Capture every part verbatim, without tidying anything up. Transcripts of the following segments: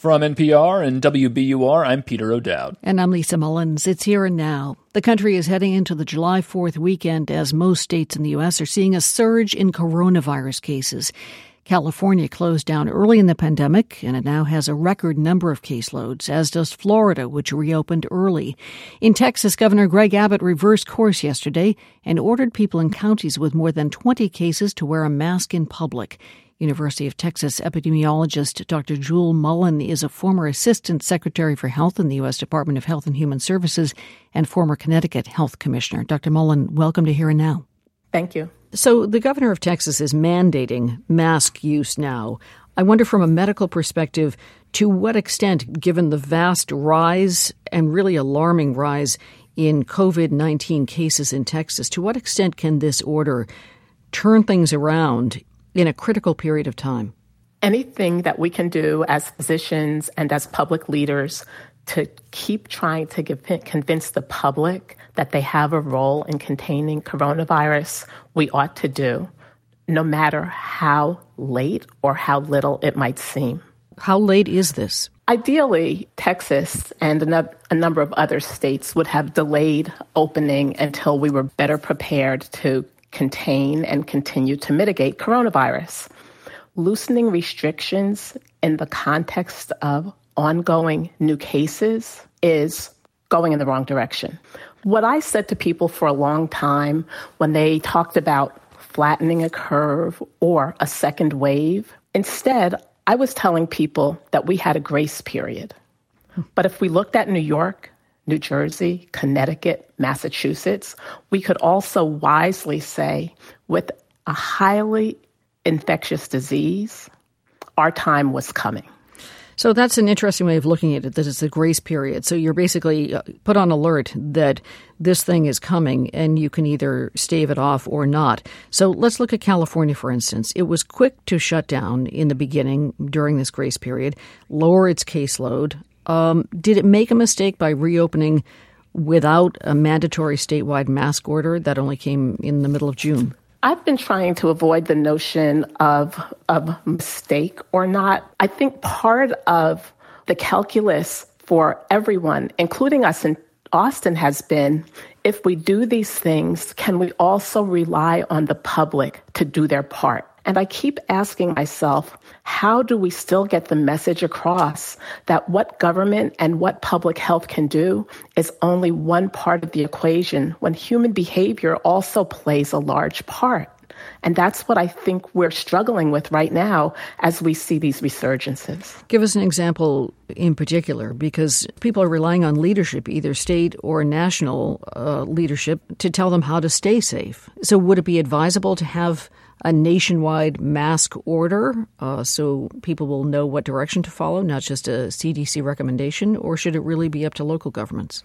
From N P R and W B U R, I'm Peter O'Dowd. And I'm Lisa Mullins. It's here and now. The country is heading into the July fourth weekend as most states in the U S are seeing a surge in coronavirus cases. California closed down early in the pandemic, and it now has a record number of caseloads, as does Florida, which reopened early. In Texas, Governor Greg Abbott reversed course yesterday and ordered people in counties with more than twenty cases to wear a mask in public. University of Texas epidemiologist Doctor Jewel Mullen is a former Assistant Secretary for Health in the U S Department of Health and Human Services and former Connecticut Health Commissioner. Doctor Mullen, welcome to Here and Now. Thank you. So the governor of Texas is mandating mask use now. I wonder from a medical perspective, to what extent, given the vast rise and really alarming rise in covid nineteen cases in Texas, to what extent can this order turn things around in a critical period of time? Anything that we can do as physicians and as public leaders to keep trying to give, convince the public that they have a role in containing coronavirus, we ought to do, no matter how late or how little it might seem. How late is this? Ideally, Texas and a number of other states would have delayed opening until we were better prepared to contain and continue to mitigate coronavirus. Loosening restrictions in the context of ongoing new cases is going in the wrong direction. What I said to people for a long time when they talked about flattening a curve or a second wave, instead, I was telling people that we had a grace period. But if we looked at New York, New Jersey, Connecticut, Massachusetts, we could also wisely say, with a highly infectious disease, our time was coming. So that's an interesting way of looking at it, that it's a grace period. So you're basically put on alert that this thing is coming and you can either stave it off or not. So let's look at California, for instance. It was quick to shut down in the beginning during this grace period, lower its caseload. Um, did it make a mistake by reopening without a mandatory statewide mask order that only came in the middle of June? I've been trying to avoid the notion of, of mistake or not. I think part of the calculus for everyone, including us in Austin, has been, if we do these things, can we also rely on the public to do their part? And I keep asking myself, how do we still get the message across that what government and what public health can do is only one part of the equation when human behavior also plays a large part? And that's what I think we're struggling with right now as we see these resurgences. Give us an example in particular, because people are relying on leadership, either state or national uh, leadership, to tell them how to stay safe. So would it be advisable to have a nationwide mask order uh, so people will know what direction to follow, not just a C D C recommendation, or should it really be up to local governments?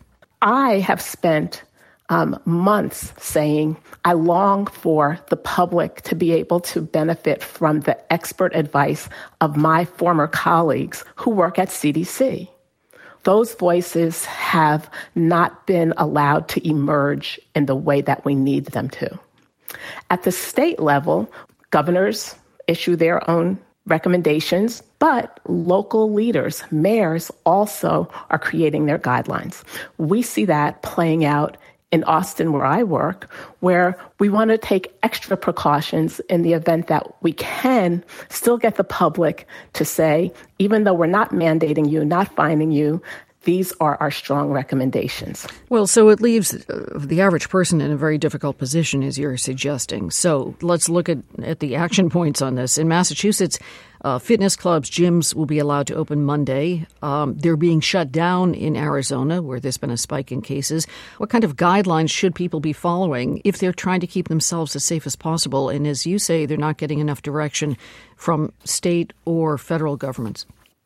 I have spent um, months saying I long for the public to be able to benefit from the expert advice of my former colleagues who work at C D C. Those voices have not been allowed to emerge in the way that we need them to. At the state level, governors issue their own recommendations, but local leaders, mayors, also are creating their guidelines. We see that playing out in Austin, where I work, where we want to take extra precautions in the event that we can still get the public to say, even though we're not mandating you, not fining you, these are our strong recommendations. Well, so it leaves the average person in a very difficult position, as you're suggesting. So let's look at, at the action points on this. In Massachusetts, uh, fitness clubs, gyms will be allowed to open Monday. Um, they're being shut down in Arizona, where there's been a spike in cases. What kind of guidelines should people be following if they're trying to keep themselves as safe as possible? And as you say, they're not getting enough direction from state or federal governments.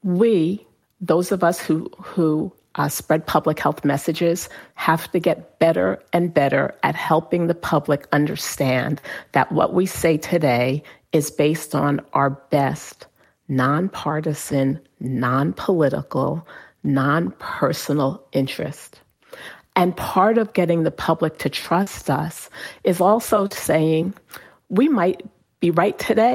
We Those of us who, who uh, spread public health messages have to get better and better at helping the public understand that what we say today is based on our best nonpartisan, non-political, non-personal interest. And part of getting the public to trust us is also saying we might be right today,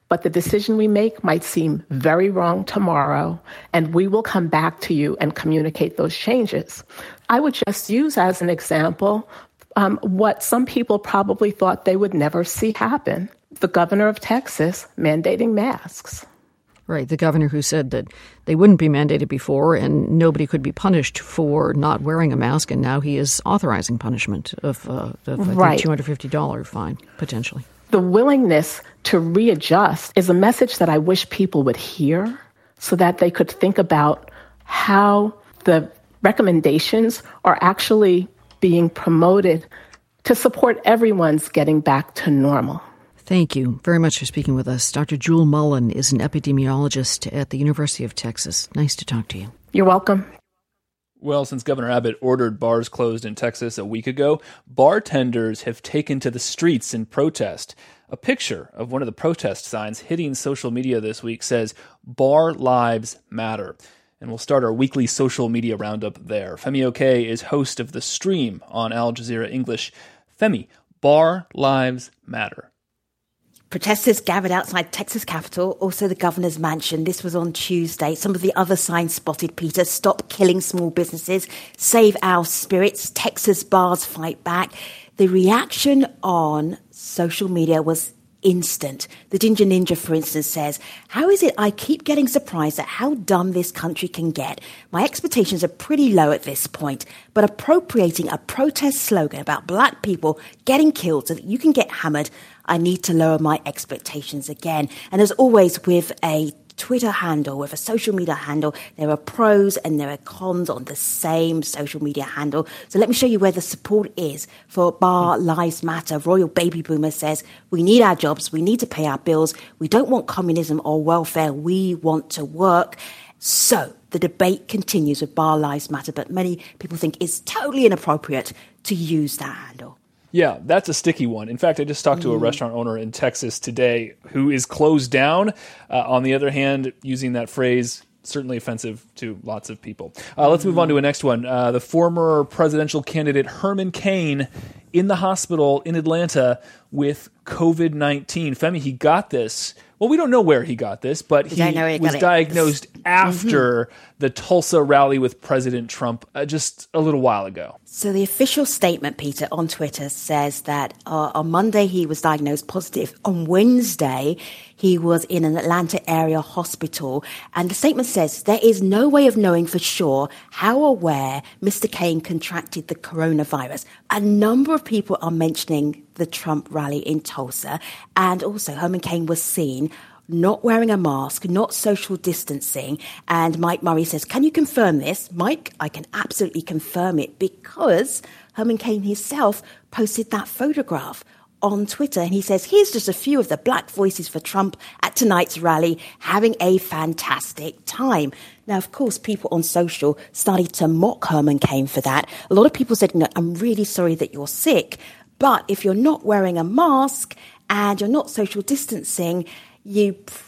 But the decision we make might seem very wrong tomorrow, and we will come back to you and communicate those changes. I would just use as an example um, what some people probably thought they would never see happen. The governor of Texas mandating masks. Right, the governor who said that they wouldn't be mandated before and nobody could be punished for not wearing a mask, and now he is authorizing punishment of, uh, of I think, right. two hundred fifty dollars fine, potentially. The willingness to readjust is a message that I wish people would hear so that they could think about how the recommendations are actually being promoted to support everyone's getting back to normal. Thank you very much for speaking with us. Doctor Jewel Mullen is an epidemiologist at the University of Texas. Nice to talk to you. You're welcome. Well, since Governor Abbott ordered bars closed in Texas a week ago, bartenders have taken to the streets in protest. A picture of one of the protest signs hitting social media this week says, "Bar Lives Matter." And we'll start our weekly social media roundup there. Femi Oke is host of The Stream on Al Jazeera English. Femi, Bar Lives Matter. Protesters gathered outside Texas Capitol, also the governor's mansion. This was on Tuesday. Some of the other signs spotted, Peter: stop killing small businesses, save our spirits, Texas bars fight back. The reaction on social media was instant. The Ginger Ninja, for instance, says, "How is it I keep getting surprised at how dumb this country can get? My expectations are pretty low at this point, but appropriating a protest slogan about black people getting killed so that you can get hammered, I need to lower my expectations again." And as always, with a Twitter handle, with a social media handle, there are pros and there are cons on the same social media handle. So let me show you where the support is for Bar Lives Matter. Royal Baby Boomer says, "We need our jobs. We need to pay our bills. We don't want communism or welfare. We want to work." So the debate continues with Bar Lives Matter, but many people think it's totally inappropriate to use that handle. Yeah, that's a sticky one. In fact, I just talked to a restaurant owner in Texas today who is closed down. Uh, on the other hand, using that phrase, certainly offensive to lots of people. Uh, let's move on to a next one. Uh, the former presidential candidate Herman Cain in the hospital in Atlanta with covid nineteen. Femi, he got this. Well, we don't know where he got this, but he, he was diagnosed after mm-hmm. the Tulsa rally with President Trump uh, just a little while ago. So the official statement, Peter, on Twitter says that uh, on Monday he was diagnosed positive. On Wednesday, he was in an Atlanta area hospital. And the statement says there is no way of knowing for sure how or where Mister Cain contracted the coronavirus. A number of people are mentioning the Trump rally in Tulsa. And also Herman Cain was seen not wearing a mask, not social distancing. And Mike Murray says, "Can you confirm this?" Mike, I can absolutely confirm it because Herman Cain himself posted that photograph on Twitter. And he says, "Here's just a few of the black voices for Trump at tonight's rally, having a fantastic time." Now, of course, people on social started to mock Herman Cain for that. A lot of people said, "No, I'm really sorry that you're sick. But if you're not wearing a mask and you're not social distancing, you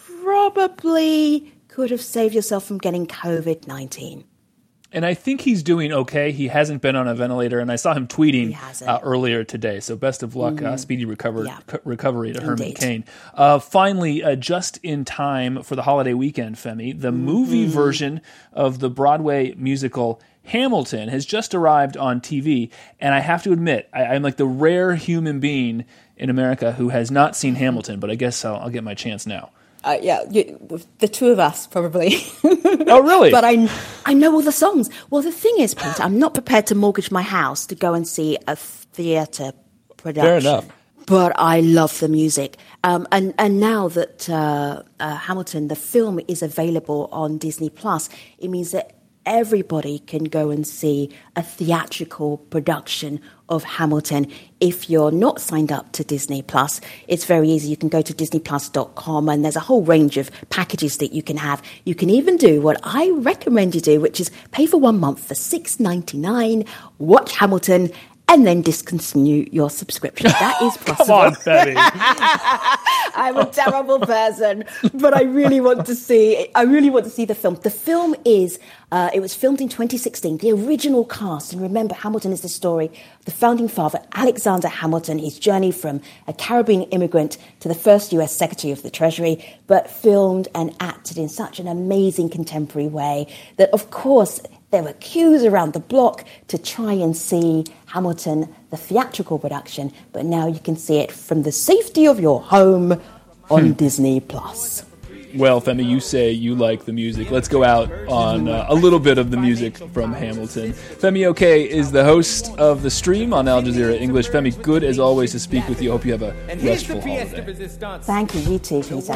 probably could have saved yourself from getting covid nineteen. And I think he's doing okay. He hasn't been on a ventilator, and I saw him tweeting uh, earlier today. So best of luck, mm. uh, speedy recover- yeah. c- recovery to Herman Indeed. Cain. Uh, finally, uh, just in time for the holiday weekend, Femi, the mm-hmm. movie version of the Broadway musical Hamilton has just arrived on T V. And I have to admit, I, I'm like the rare human being in America who has not seen Hamilton, but I guess I'll, I'll get my chance now. Uh, yeah, you, the two of us probably. Oh, really? But I, I know all the songs. Well, the thing is, Peter, I'm not prepared to mortgage my house to go and see a theatre production. Fair enough. But I love the music. Um, and, and now that uh, uh, Hamilton, the film, is available on Disney Plus, it means that everybody can go and see a theatrical production of Hamilton. If you're not signed up to Disney Plus, it's very easy. You can go to disney plus dot com and there's a whole range of packages that you can have. You can even do what I recommend you do, which is pay for one month for six ninety-nine, watch Hamilton, and then discontinue your subscription. That is possible. Come on, Femi. I'm a terrible person, but I really want to see. I really want to see the film. The film is. Uh, it was filmed in twenty sixteen. The original cast, and remember, Hamilton is the story of the founding father, Alexander Hamilton, his journey from a Caribbean immigrant to the first U S Secretary of the Treasury, but filmed and acted in such an amazing contemporary way that, of course, there were queues around the block to try and see Hamilton, the theatrical production, but now you can see it from the safety of your home on Disney Plus. Well, Femi, you say you like the music. Let's go out on uh, a little bit of the music from Hamilton. Femi Oke is the host of The Stream on Al Jazeera English. Femi, good as always to speak with you. Hope you have a restful holiday. Thank you. You too, Peter.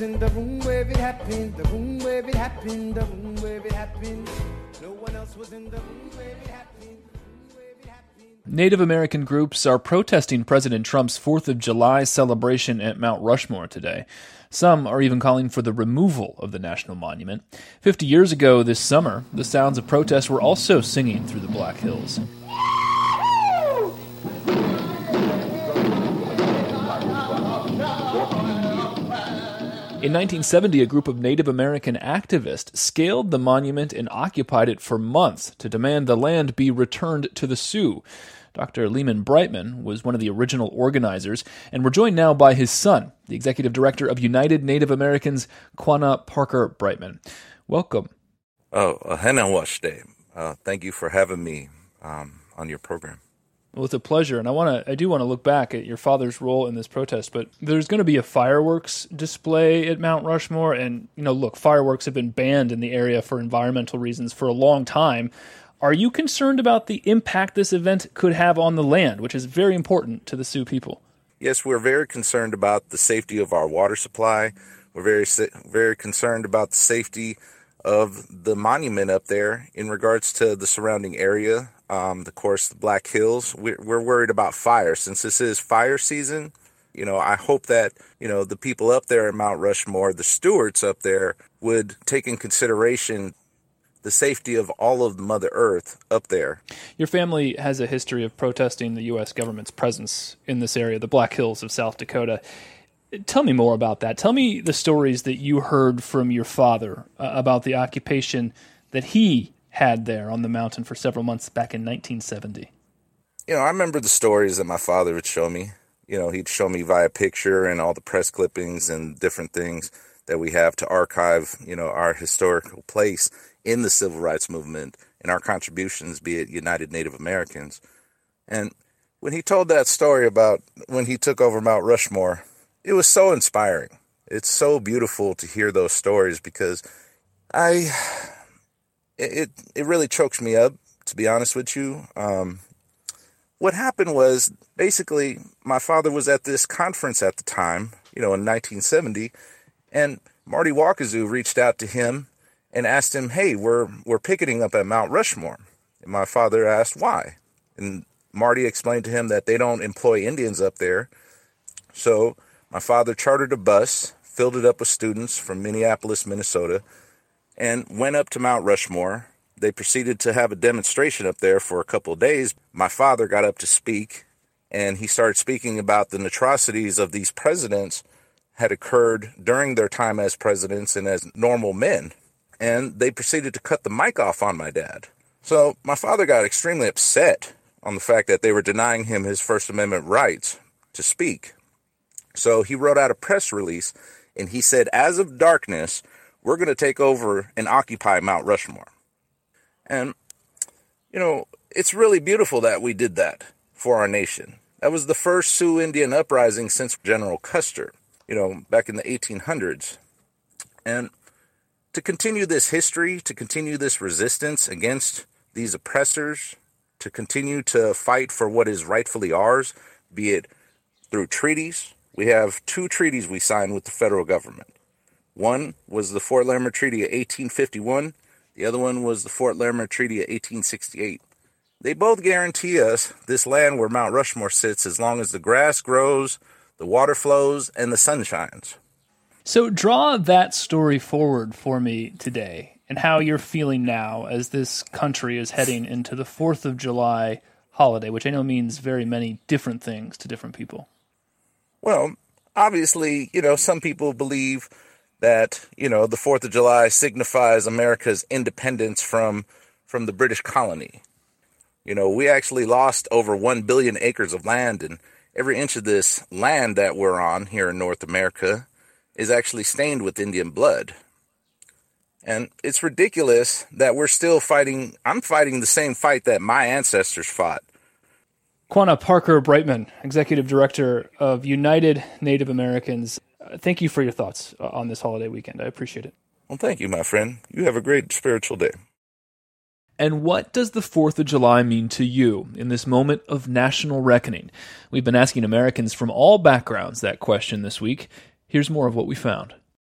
Native American groups are protesting President Trump's fourth of July celebration at Mount Rushmore today. Some are even calling for the removal of the national monument. Fifty years ago this summer, the sounds of protest were also singing through the Black Hills. In nineteen seventy, a group of Native American activists scaled the monument and occupied it for months to demand the land be returned to the Sioux. Doctor Lehman Brightman was one of the original organizers, and we're joined now by his son, the executive director of United Native Americans, Quanah Parker Brightman. Welcome. Oh, Ahena Washday. Uh Thank you for having me um, on your program. Well, it's a pleasure, and I want to. I do want to look back at your father's role in this protest, but there's going to be a fireworks display at Mount Rushmore, and, you know, look, fireworks have been banned in the area for environmental reasons for a long time. Are you concerned about the impact this event could have on the land, which is very important to the Sioux people? Yes, we're very concerned about the safety of our water supply. We're very, very concerned about the safety of the monument up there in regards to the surrounding area. Um, of course, the Black Hills. We're, we're worried about fire. Since this is fire season, you know, I hope that, you know, the people up there at Mount Rushmore, the stewards up there, would take in consideration the safety of all of Mother Earth up there. Your family has a history of protesting the U S government's presence in this area, the Black Hills of South Dakota. Tell me more about that. Tell me the stories that you heard from your father uh, about the occupation that he had there on the mountain for several months back in nineteen seventy. You know, I remember the stories that my father would show me. You know, he'd show me via picture and all the press clippings and different things that we have to archive, you know, our historical place in the civil rights movement and our contributions, be it United Native Americans. And when he told that story about when he took over Mount Rushmore, it was so inspiring. It's so beautiful to hear those stories because I, it it really chokes me up, to be honest with you. Um, what happened was, basically, my father was at this conference at the time, you know, in nineteen seventy, and Marty Wakazu reached out to him and asked him, hey, we're we're picketing up at Mount Rushmore. And my father asked why. And Marty explained to him that they don't employ Indians up there. So my father chartered a bus, filled it up with students from Minneapolis, Minnesota, and went up to Mount Rushmore. They proceeded to have a demonstration up there for a couple of days. My father got up to speak, and he started speaking about the atrocities of these presidents had occurred during their time as presidents and as normal men. And they proceeded to cut the mic off on my dad. So my father got extremely upset on the fact that they were denying him his First Amendment rights to speak. So he wrote out a press release, and he said, as of darkness, we're going to take over and occupy Mount Rushmore. And, you know, it's really beautiful that we did that for our nation. That was the first Sioux Indian uprising since General Custer, you know, back in the eighteen hundreds. And to continue this history, to continue this resistance against these oppressors, to continue to fight for what is rightfully ours, be it through treaties. We have two treaties we signed with the federal government. One was the Fort Larimer Treaty of eighteen fifty-one. The other one was the Fort Larimer Treaty of eighteen sixty-eight. They both guarantee us this land where Mount Rushmore sits as long as the grass grows, the water flows, and the sun shines. So draw that story forward for me today and how you're feeling now as this country is heading into the fourth of July holiday, which I know means very many different things to different people? Well, obviously, you know, some people believe that, you know, the fourth of July signifies America's independence from from the British colony. You know, we actually lost over one billion acres of land, and every inch of this land that we're on here in North America is actually stained with Indian blood. And it's ridiculous that we're still fighting. I'm fighting the same fight that my ancestors fought. Quanah Parker Brightman, Executive Director of United Native Americans. Uh, thank you for your thoughts on this holiday weekend. I appreciate it. Well, thank you, my friend. You have a great spiritual day. And what does the fourth of July mean to you in this moment of national reckoning? We've been asking Americans from all backgrounds that question this week. Here's more of what we found.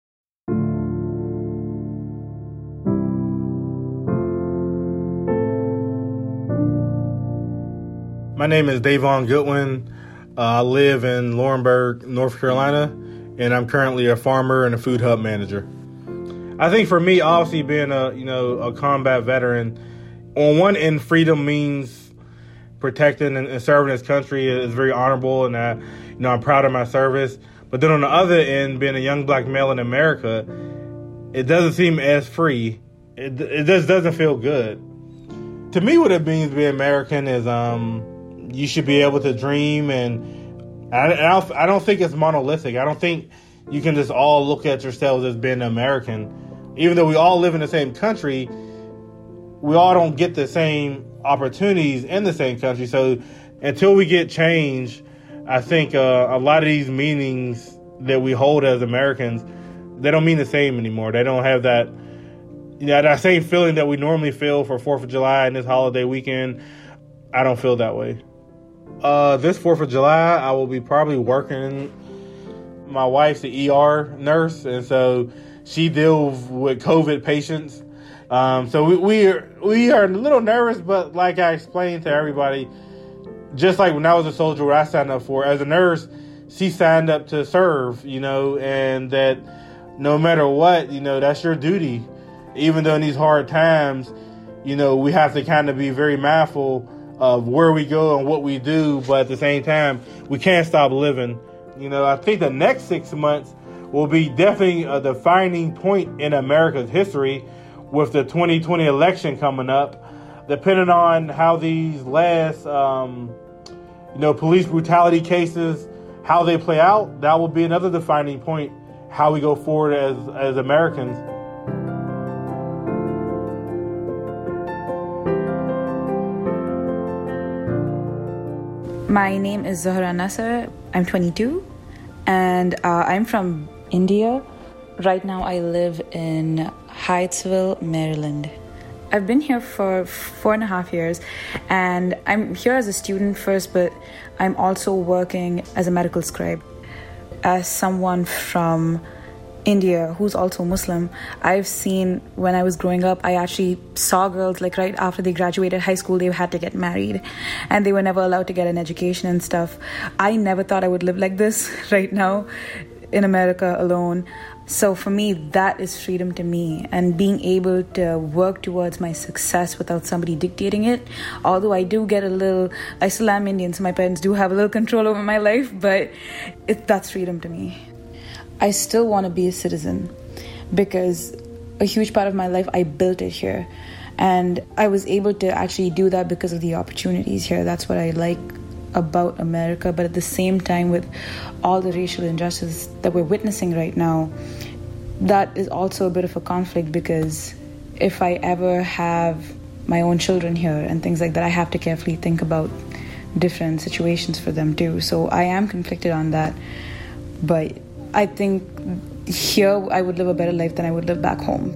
My name is Davon Goodwin. Uh, I live in Laurinburg, North Carolina, and I'm currently a farmer and a food hub manager. I think for me, obviously being a you know a combat veteran, on one end, freedom means protecting and, and serving this country is very honorable, and I, you know I'm proud of my service. But then on the other end, being a young black male in America, it doesn't seem as free. It it just doesn't feel good. To me, what it means to be American is um. you should be able to dream, and I, I, don't, I don't think it's monolithic. I don't think you can just all look at yourselves as being American. Even though we all live in the same country, we all don't get the same opportunities in the same country. So until we get change, I think uh, a lot of these meanings that we hold as Americans, they don't mean the same anymore. They don't have that, you know, that same feeling that we normally feel for fourth of July and this holiday weekend. I don't feel that way. Uh, this fourth of July, I will be probably working. My wife's an E R nurse, and so she deals with COVID patients. Um, so we we are, we are a little nervous, but like I explained to everybody, just like when I was a soldier, what I signed up for, as a nurse, she signed up to serve, you know, and that no matter what, you know, that's your duty. Even though in these hard times, you know, we have to kind of be very mindful of where we go and what we do, but at the same time, we can't stop living. You know, I think the next six months will be definitely a defining point in America's history with the twenty twenty election coming up. Depending on how these last, um, you know, police brutality cases, how they play out, that will be another defining point, how we go forward as, as Americans. My name is Zohra Nasser. I'm twenty-two, and uh, I'm from India. Right now I live in Hyattsville, Maryland. I've been here for four and a half years, and I'm here as a student first, but I'm also working as a medical scribe. As someone from India who's also Muslim, I've seen when I was growing up, I actually saw girls like right after they graduated high school, they had to get married and they were never allowed to get an education and stuff. I never thought I would live like this right now in America alone. So for me, that is freedom to me, and being able to work towards my success without somebody dictating it. Although I do get a little, I still am Indian, so my parents do have a little control over my life, but it, that's freedom to me. I still want to be a citizen because a huge part of my life, I built it here. And I was able to actually do that because of the opportunities here. That's what I like about America. But at the same time, with all the racial injustice that we're witnessing right now, that is also a bit of a conflict, because if I ever have my own children here and things like that, I have to carefully think about different situations for them too. So I am conflicted on that. But I think here I would live a better life than I would live back home.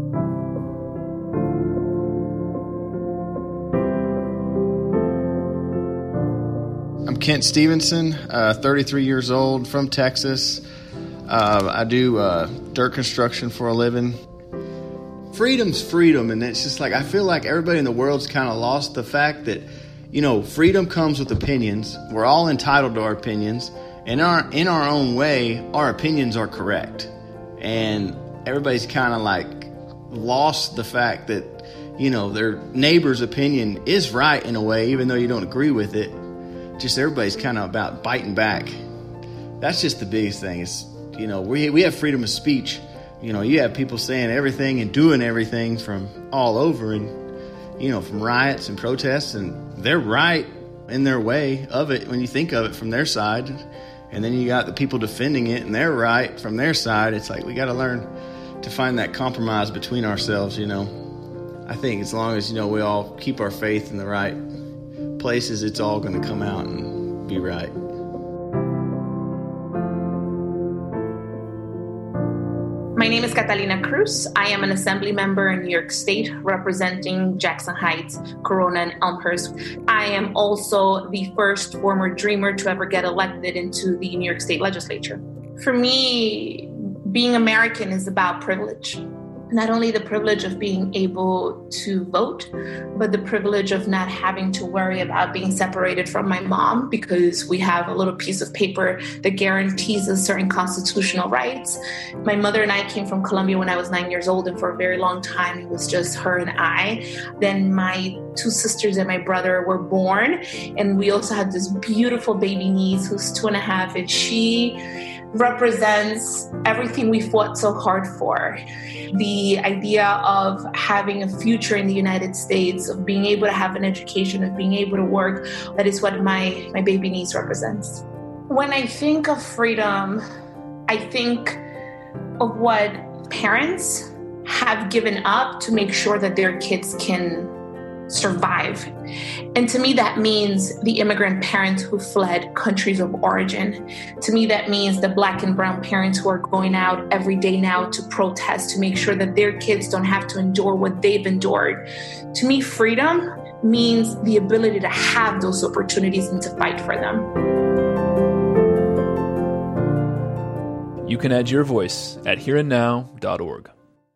I'm Kent Stevenson, uh, thirty-three years old, from Texas. Uh, I do uh, dirt construction for a living. Freedom's freedom, and it's just like I feel like everybody in the world's kind of lost the fact that, you know, freedom comes with opinions. We're all entitled to our opinions. In our in our own way, our opinions are correct. And everybody's kind of like lost the fact that, you know, their neighbor's opinion is right in a way, even though you don't agree with it. Just everybody's kind of about biting back. That's just the biggest thing is, you know, we we have freedom of speech. You know, you have people saying everything and doing everything from all over and, you know, from riots and protests, and they're right in their way of it when you think of it from their side. And then you got the people defending it and they're right from their side. It's like we got to learn to find that compromise between ourselves, you know. I think as long as, you know, we all keep our faith in the right places, it's all going to come out and be right. My name is Catalina Cruz. I am an assembly member in New York State representing Jackson Heights, Corona, and Elmhurst. I am also the first former Dreamer to ever get elected into the New York State legislature. For me, being American is about privilege. Not only the privilege of being able to vote, but the privilege of not having to worry about being separated from my mom because we have a little piece of paper that guarantees us certain constitutional rights. My mother and I came from Colombia when I was nine years old, and for a very long time, it was just her and I. Then my two sisters and my brother were born, and we also had this beautiful baby niece who's two and a half, and she represents everything we fought so hard for. The idea of having a future in the United States, of being able to have an education, of being able to work, that is what my, my baby niece represents. When I think of freedom, I think of what parents have given up to make sure that their kids can survive. And to me, that means the immigrant parents who fled countries of origin. To me, that means the Black and brown parents who are going out every day now to protest to make sure that their kids don't have to endure what they've endured. To me, freedom means the ability to have those opportunities and to fight for them. You can add your voice at here and now dot org.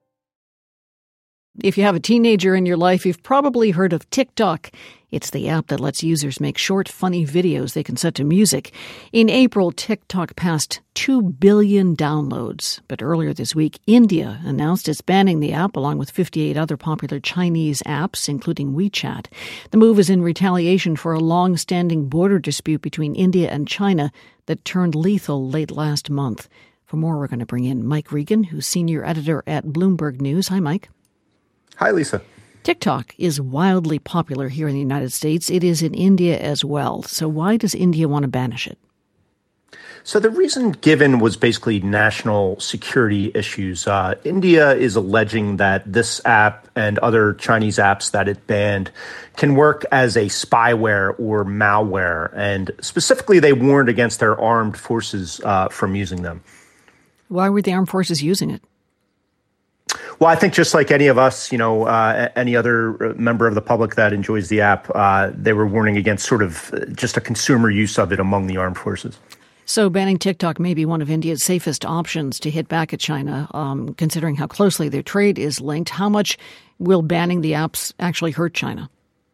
If you have a teenager in your life, you've probably heard of TikTok. It's the app that lets users make short, funny videos they can set to music. In April, TikTok passed two billion downloads. But earlier this week, India announced it's banning the app along with fifty-eight other popular Chinese apps, including WeChat. The move is in retaliation for a long-standing border dispute between India and China that turned lethal late last month. For more, we're going to bring in Mike Regan, who's senior editor at Bloomberg News. Hi, Mike. Hi, Lisa. TikTok is wildly popular here in the United States. It is in India as well. So why does India want to banish it? So the reason given was basically national security issues. Uh, India is alleging that this app and other Chinese apps that it banned can work as a spyware or malware. And specifically, they warned against their armed forces uh, from using them. Why were the armed forces using it? Well, I think just like any of us, you know, uh, any other member of the public that enjoys the app, uh, they were warning against sort of just a consumer use of it among the armed forces. So banning TikTok may be one of India's safest options to hit back at China, um, considering how closely their trade is linked. How much will banning the apps actually hurt China?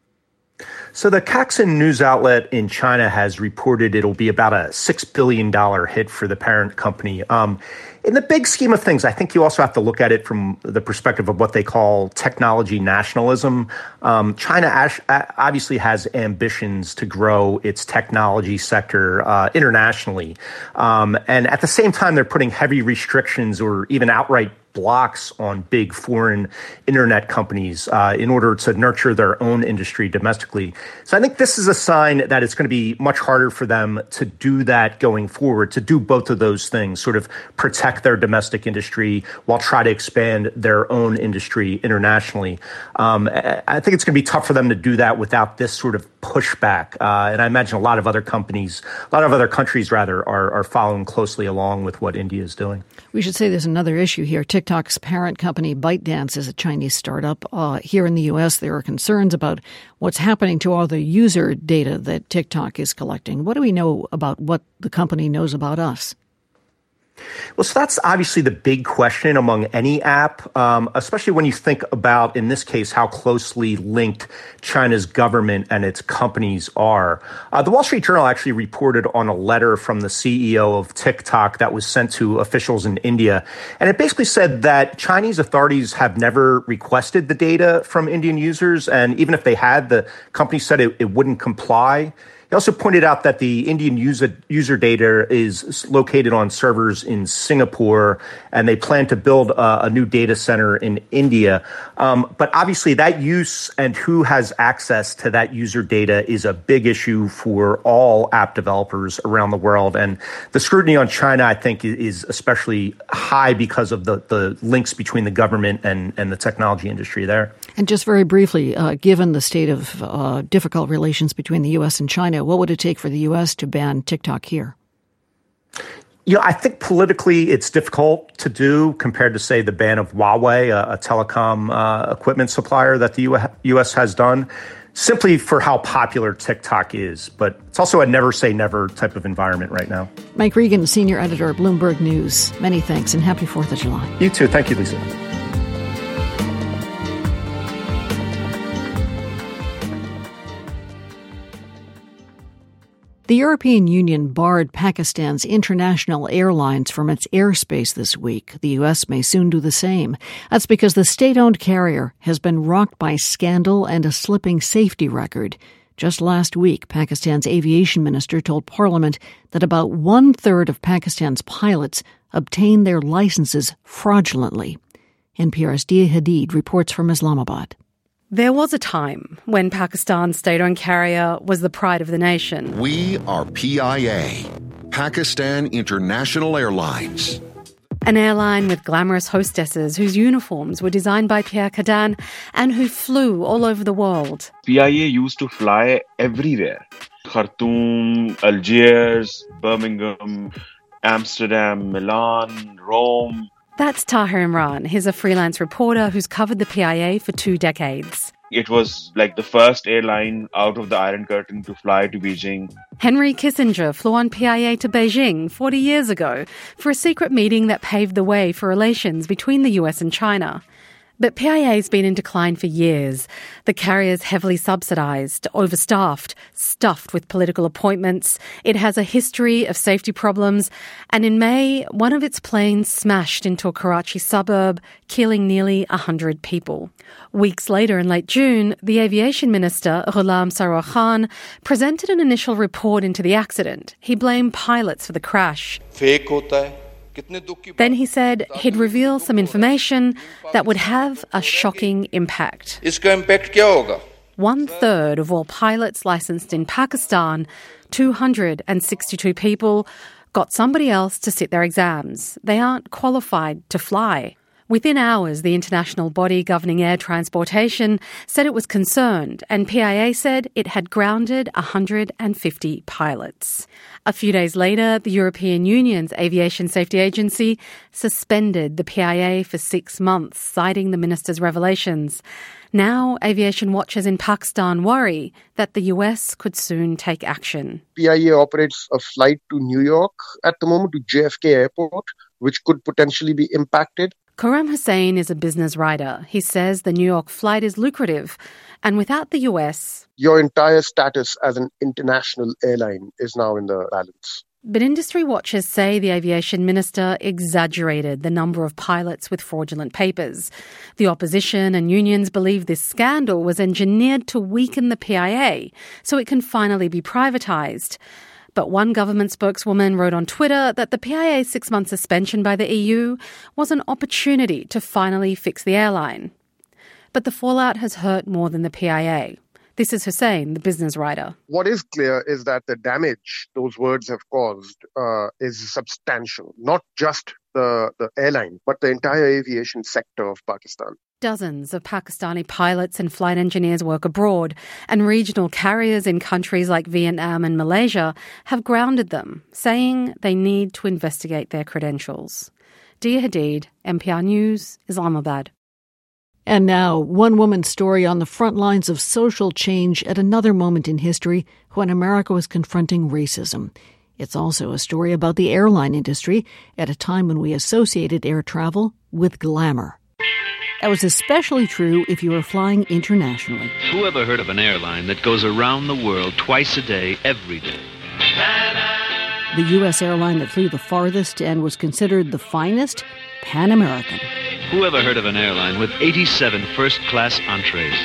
So the Caxin news outlet in China has reported it'll be about a six billion dollars hit for the parent company. Um, in the big scheme of things, I think you also have to look at it from the perspective of what they call technology nationalism. Um, China ash- obviously has ambitions to grow its technology sector uh, internationally. Um, and at the same time, they're putting heavy restrictions or even outright blocks on big foreign internet companies uh, in order to nurture their own industry domestically. So I think this is a sign that it's going to be much harder for them to do that going forward, to do both of those things, sort of protect their domestic industry while try to expand their own industry internationally. Um, I think it's going to be tough for them to do that without this sort of pushback. Uh, and I imagine a lot of other companies, a lot of other countries rather, are, are following closely along with what India is doing. We should say there's another issue here. TikTok's parent company, ByteDance, is a Chinese startup. Uh, here in the U S, there are concerns about what's happening to all the user data that TikTok is collecting. What do we know about what the company knows about us? Well, so that's obviously the big question among any app, um, especially when you think about, in this case, how closely linked China's government and its companies are. Uh, the Wall Street Journal actually reported on a letter from the C E O of TikTok that was sent to officials in India. And it basically said that Chinese authorities have never requested the data from Indian users. And even if they had, the company said it, it wouldn't comply. He also pointed out that the Indian user, user data is located on servers in Singapore, and they plan to build a, a new data center in India. Um, but obviously that use and who has access to that user data is a big issue for all app developers around the world. And the scrutiny on China, I think, is especially high because of the, the links between the government and, and the technology industry there. And just very briefly, uh, given the state of uh, difficult relations between the U S and China, what would it take for the U S to ban TikTok here? You know, I think politically it's difficult to do compared to, say, the ban of Huawei, a, a telecom uh, equipment supplier that the U S has done, simply for how popular TikTok is. But it's also a never say never type of environment right now. Mike Regan, senior editor at Bloomberg News. Many thanks and happy fourth of July. You too. Thank you, Lisa. The European Union barred Pakistan's international airlines from its airspace this week. The U S may soon do the same. That's because the state-owned carrier has been rocked by scandal and a slipping safety record. Just last week, Pakistan's aviation minister told Parliament that about one-third of Pakistan's pilots obtained their licenses fraudulently. N P R's Dia Hadid reports from Islamabad. There was a time when Pakistan's state-owned carrier was the pride of the nation. We are P I A, Pakistan International Airlines. An airline with glamorous hostesses whose uniforms were designed by Pierre Cardin and who flew all over the world. P I A used to fly everywhere. Khartoum, Algiers, Birmingham, Amsterdam, Milan, Rome. That's Tahir Imran. He's a freelance reporter who's covered the P I A for two decades. It was like the first airline out of the Iron Curtain to fly to Beijing. Henry Kissinger flew on P I A to Beijing forty years ago for a secret meeting that paved the way for relations between the U S and China. But P I A's been in decline for years. The carrier's heavily subsidized, overstaffed, stuffed with political appointments. It has a history of safety problems. And in May, one of its planes smashed into a Karachi suburb, killing nearly one hundred people. Weeks later, in late June, the aviation minister, Ghulam Sarwar Khan, presented an initial report into the accident. He blamed pilots for the crash. Fake hota hai. Then he said he'd reveal some information that would have a shocking impact. Iska impact kya hoga? One third of all pilots licensed in Pakistan, two hundred sixty-two people, got somebody else to sit their exams. They aren't qualified to fly. Within hours, the international body governing air transportation said it was concerned, and P I A said it had grounded one hundred fifty pilots. A few days later, the European Union's Aviation Safety Agency suspended the P I A for six months, citing the minister's revelations. Now, aviation watchers in Pakistan worry that the U S could soon take action. P I A operates a flight to New York at the moment, to J F K Airport, which could potentially be impacted. Khurram Hussain is a business writer. He says the New York flight is lucrative, and without the U S, your entire status as an international airline is now in the balance. But industry watchers say the aviation minister exaggerated the number of pilots with fraudulent papers. The opposition and unions believe this scandal was engineered to weaken the P I A so it can finally be privatized. But one government spokeswoman wrote on Twitter that the P I A's six-month suspension by the E U was an opportunity to finally fix the airline. But the fallout has hurt more than the P I A. This is Hussain, the business writer. What is clear is that the damage those words have caused uh, is substantial. Not just the, the airline, but the entire aviation sector of Pakistan. Dozens of Pakistani pilots and flight engineers work abroad, and regional carriers in countries like Vietnam and Malaysia have grounded them, saying they need to investigate their credentials. Dia Hadid, N P R News, Islamabad. And now, one woman's story on the front lines of social change at another moment in history when America was confronting racism. It's also a story about the airline industry at a time when we associated air travel with glamour. That was especially true if you were flying internationally. Who ever heard of an airline that goes around the world twice a day, every day? The U S airline that flew the farthest and was considered the finest, Pan American. Who ever heard of an airline with eighty-seven first-class entrees?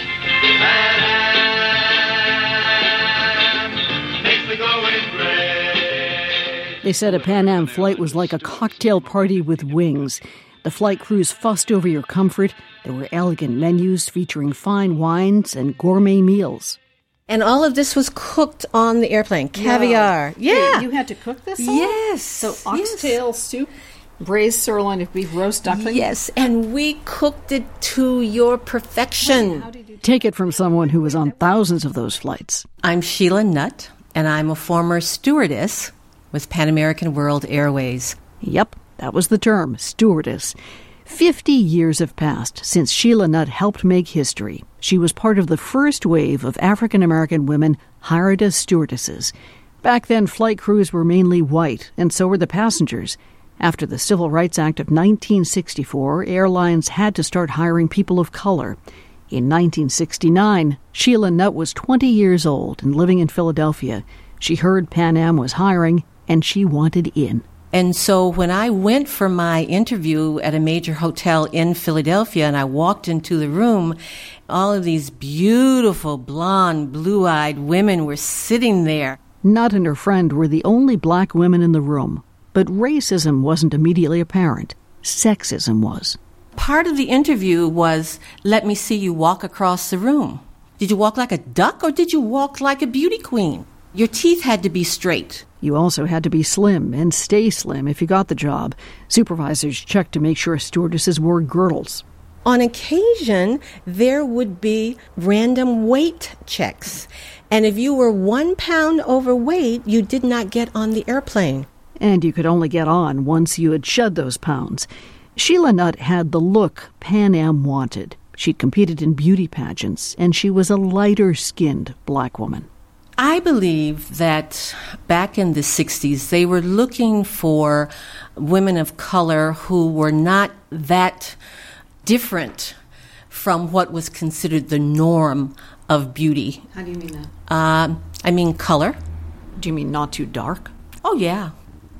They said a Pan Am flight was like a cocktail party with wings. The flight crews fussed over your comfort. There were elegant menus featuring fine wines and gourmet meals. And all of this was cooked on the airplane. Caviar. Yeah. Yeah. Wait, you had to cook this all? Yes. So oxtail yes. soup, braised sirloin of beef, roast duckling? Yes, and we cooked it to your perfection. How did you Take it from someone who was on thousands of those flights. I'm Sheila Nutt, and I'm a former stewardess with Pan American World Airways. Yep, that was the term, stewardess. Fifty years have passed since Sheila Nutt helped make history. She was part of the first wave of African-American women hired as stewardesses. Back then, flight crews were mainly white, and so were the passengers. After the Civil Rights Act of nineteen sixty-four, airlines had to start hiring people of color. In nineteen sixty-nine, Sheila Nutt was twenty years old and living in Philadelphia. She heard Pan Am was hiring, and she wanted in. And so when I went for my interview at a major hotel in Philadelphia and I walked into the room, all of these beautiful, blonde, blue-eyed women were sitting there. Nutt and her friend were the only black women in the room. But racism wasn't immediately apparent. Sexism was. Part of the interview was, let me see you walk across the room. Did you walk like a duck or did you walk like a beauty queen? Your teeth had to be straight. You also had to be slim and stay slim if you got the job. Supervisors checked to make sure stewardesses wore girdles. On occasion, there would be random weight checks. And if you were one pound overweight, you did not get on the airplane. And you could only get on once you had shed those pounds. Sheila Nutt had the look Pan Am wanted. She'd competed in beauty pageants, and she was a lighter-skinned black woman. I believe that back in the sixties, they were looking for women of color who were not that different from what was considered the norm of beauty. How do you mean that? Uh, I mean color. Do you mean not too dark? Oh, yeah.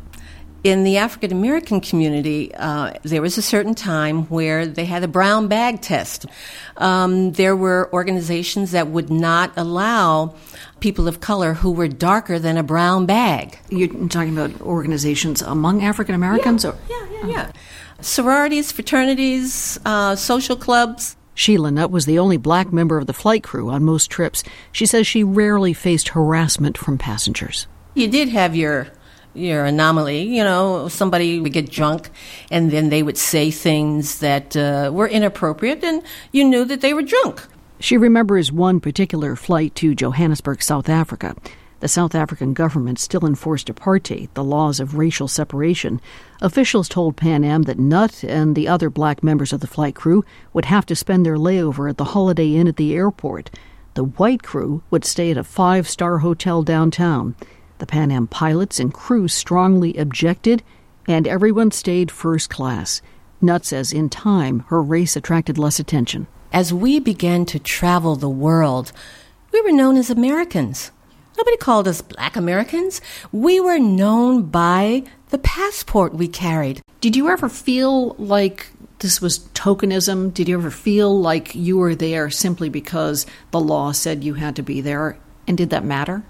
In the African American community, uh, there was a certain time where they had a brown bag test. Um, there were organizations that would not allow people of color who were darker than a brown bag. You're talking about organizations among African Americans? Yeah, yeah, yeah, yeah. Sororities, fraternities, uh, social clubs. Sheila Nutt was the only black member of the flight crew on most trips. She says she rarely faced harassment from passengers. You did have your your anomaly, you know, somebody would get drunk and then they would say things that uh, were inappropriate and you knew that they were drunk. She remembers one particular flight to Johannesburg, South Africa. The South African government still enforced apartheid, the laws of racial separation. Officials told Pan Am that Nutt and the other black members of the flight crew would have to spend their layover at the Holiday Inn at the airport. The white crew would stay at a five-star hotel downtown. The Pan Am pilots and crew strongly objected, and everyone stayed first class. Nutt says in time, her race attracted less attention. As we began to travel the world, we were known as Americans. Nobody called us Black Americans. We were known by the passport we carried. Did you ever feel like this was tokenism? Did you ever feel like you were there simply because the law said you had to be there? And did that matter?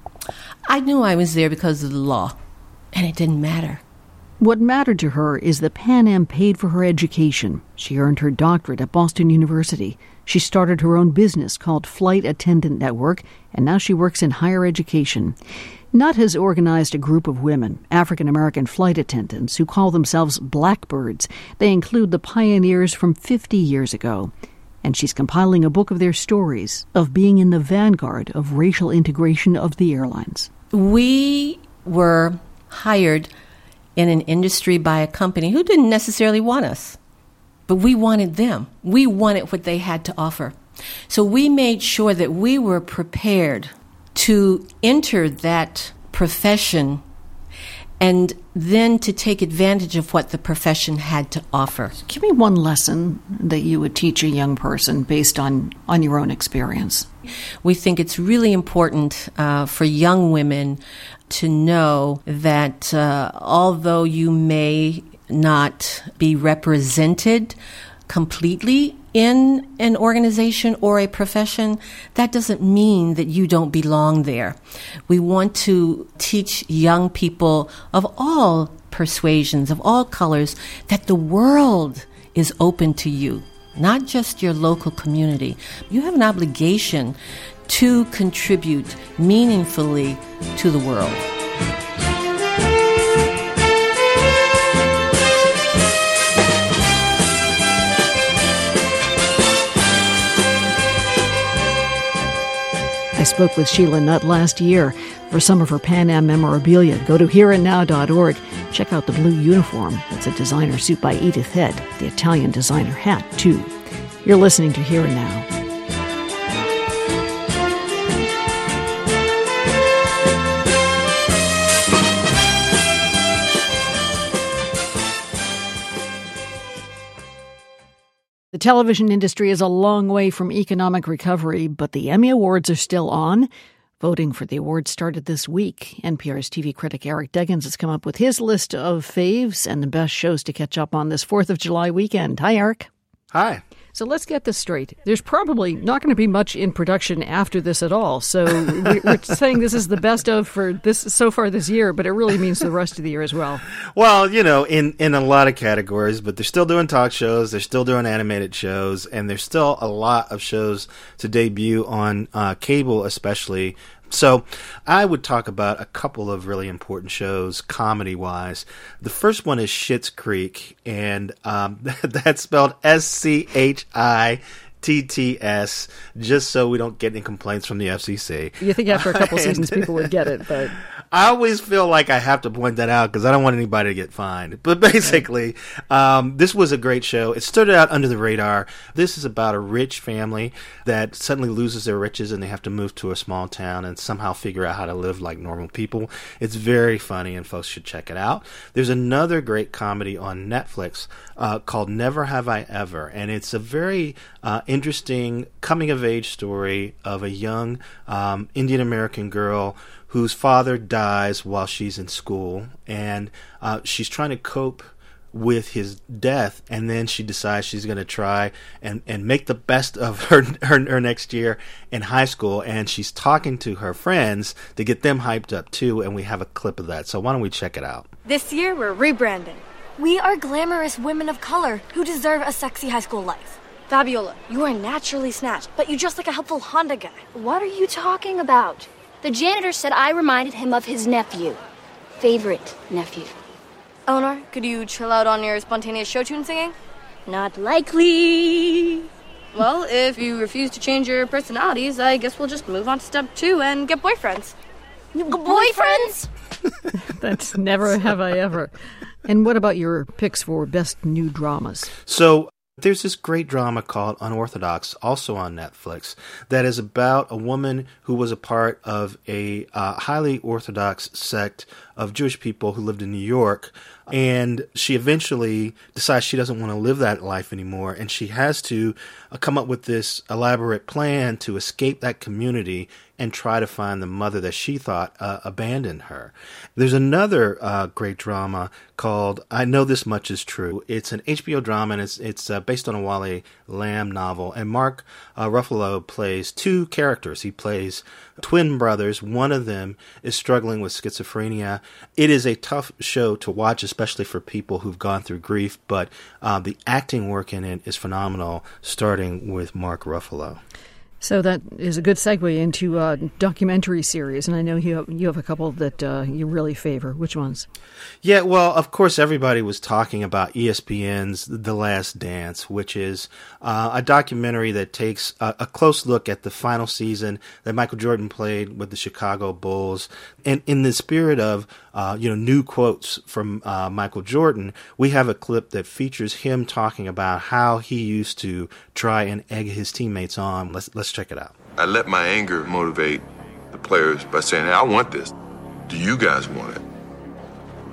I knew I was there because of the law, and it didn't matter. What mattered to her is that Pan Am paid for her education. She earned her doctorate at Boston University. She started her own business called Flight Attendant Network, and now she works in higher education. Nutt has organized a group of women, African-American flight attendants, who call themselves Blackbirds. They include the pioneers from fifty years ago. And she's compiling a book of their stories, of being in the vanguard of racial integration of the airlines. We were hired in an industry by a company who didn't necessarily want us, but we wanted them. We wanted what they had to offer. So we made sure that we were prepared to enter that profession and then to take advantage of what the profession had to offer. Give me one lesson that you would teach a young person based on, on your own experience. We think it's really important uh, for young women to know that uh, although you may not be represented completely in an organization or a profession, that doesn't mean that you don't belong there. We want to teach young people of all persuasions, of all colors, that the world is open to you, not just your local community. You have an obligation to contribute meaningfully to the world. I spoke with Sheila Nutt last year for some of her Pan Am memorabilia. Go to here and now dot org. Check out the blue uniform. It's a designer suit by Edith Head, the Italian designer hat, too. You're listening to Here and Now. The television industry is a long way from economic recovery, but the Emmy Awards are still on. Voting for the awards started this week. N P R's T V critic Eric Deggans has come up with his list of faves and the best shows to catch up on this fourth of July weekend. Hi, Eric. Hi. So let's get this straight. There's probably not going to be much in production after this at all. So we're saying this is the best of for this so far this year, but it really means the rest of the year as well. Well, you know, in, in a lot of categories, but they're still doing talk shows, they're still doing animated shows, and there's still a lot of shows to debut on uh, cable especially. So I would talk about a couple of really important shows, comedy-wise. The first one is Schitt's Creek, and um, that's spelled S C H I T T S, just so we don't get any complaints from the F C C. You think after a couple seasons people would get it, but... I always feel like I have to point that out because I don't want anybody to get fined. But basically, um, this was a great show. It started out under the radar. This is about a rich family that suddenly loses their riches and they have to move to a small town and somehow figure out how to live like normal people. It's very funny and folks should check it out. There's another great comedy on Netflix uh, called Never Have I Ever, and it's a very uh, interesting coming-of-age story of a young um, Indian-American girl whose father dies while she's in school, and uh, she's trying to cope with his death, and then she decides she's going to try and, and make the best of her, her her next year in high school, and she's talking to her friends to get them hyped up too, and we have a clip of that. So why don't we check it out? This year, we're rebranding. We are glamorous women of color who deserve a sexy high school life. Fabiola, you are naturally snatched, but you just like a helpful Honda guy. What are you talking about? The janitor said I reminded him of his nephew. Favorite nephew. Eleanor, could you chill out on your spontaneous show tune singing? Not likely. Well, if you refuse to change your personalities, I guess we'll just move on to step two and get boyfriends. Boyfriends? That's never have I ever. And what about your picks for best new dramas? So there's this great drama called Unorthodox, also on Netflix, that is about a woman who was a part of a uh, highly orthodox sect of Jewish people who lived in New York, and she eventually decides she doesn't want to live that life anymore, and she has to uh, come up with this elaborate plan to escape that community and try to find the mother that she thought uh, abandoned her. There's another uh, great drama called I Know This Much Is True. It's an H B O drama, and it's it's uh, based on a Wally Lamb novel, and Mark uh, Ruffalo plays two characters. He plays twin brothers. One of them is struggling with schizophrenia. It is a tough show to watch, especially for people who've gone through grief, but uh, the acting work in it is phenomenal, starting with Mark Ruffalo. So that is a good segue into a documentary series, and I know you have, you have a couple that uh, you really favor. Which ones? Yeah, well, of course, everybody was talking about E S P N's The Last Dance, which is uh, a documentary that takes a, a close look at the final season that Michael Jordan played with the Chicago Bulls. And in the spirit of uh, you know new quotes from uh, Michael Jordan, we have a clip that features him talking about how he used to try and egg his teammates on. Let's let's check it out. I let my anger motivate the players by saying, hey, I want this. Do you guys want it?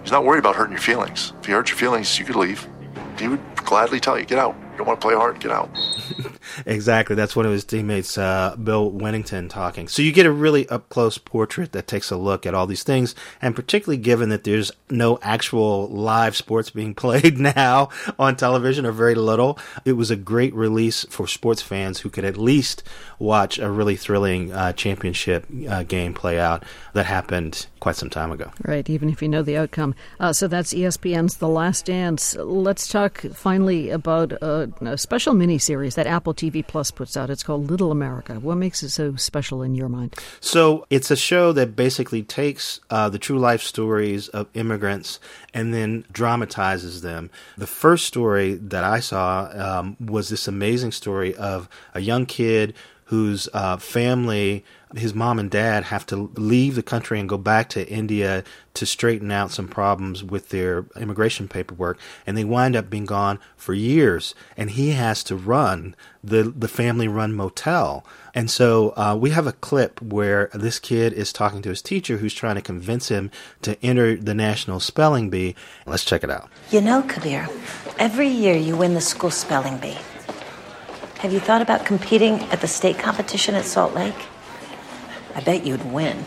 He's not worried about hurting your feelings. If he hurt your feelings, you could leave. He would gladly tell you, get out. You don't want to play hard, get out. Exactly. That's one of his teammates, uh, Bill Wennington, talking. So you get a really up-close portrait that takes a look at all these things, and particularly given that there's no actual live sports being played now on television, or very little, it was a great release for sports fans who could at least watch a really thrilling uh, championship uh, game play out that happened quite some time ago. Right, even if you know the outcome. Uh, so that's E S P N's The Last Dance. Let's talk finally about a, a special miniseries that Apple T V Plus puts out. It's called Little America. What makes it so special in your mind? So it's a show that basically takes uh, the true life stories of immigrants and then dramatizes them. The first story that I saw um, was this amazing story of a young kid whose uh, family, his mom and dad, have to leave the country and go back to India to straighten out some problems with their immigration paperwork, and they wind up being gone for years, and he has to run the the family-run motel. And so uh, we have a clip where this kid is talking to his teacher who's trying to convince him to enter the National Spelling Bee. Let's check it out. You know, Kabir, every year you win the school spelling bee. Have you thought about competing at the state competition at Salt Lake? I bet you'd win.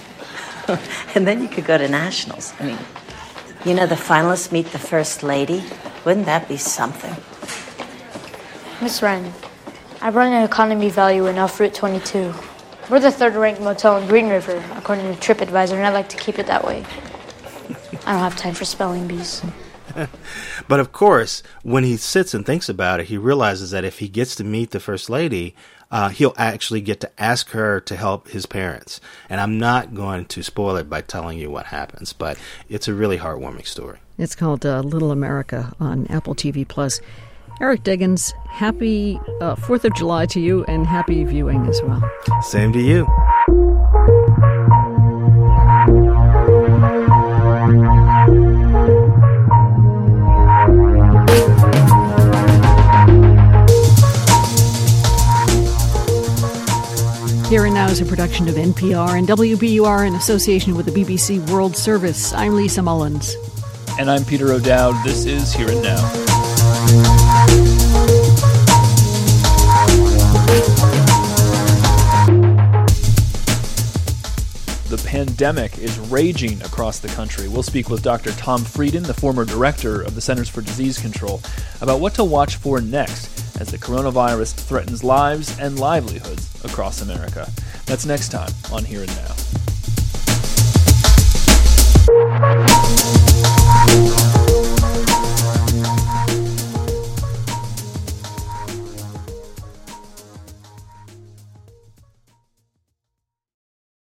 And then you could go to nationals. I mean, you know, the finalists meet the first lady. Wouldn't that be something? Miss Wren, I run an economy value in off Route twenty-two. We're the third-ranked motel in Green River, according to TripAdvisor, and I like to keep it that way. I don't have time for spelling bees. But of course, when he sits and thinks about it, he realizes that if he gets to meet the First Lady, uh, he'll actually get to ask her to help his parents. And I'm not going to spoil it by telling you what happens, but it's a really heartwarming story. It's called uh, Little America on Apple T V Plus. Eric Deggans, happy uh, fourth of July to you, and happy viewing as well. Same to you. Here and Now is a production of N P R and W B U R in association with the B B C World Service. I'm Lisa Mullins. And I'm Peter O'Dowd. This is Here and Now. The pandemic is raging across the country. We'll speak with Doctor Tom Frieden, the former director of the Centers for Disease Control, about what to watch for next as the coronavirus threatens lives and livelihoods across America. That's next time on Here and Now.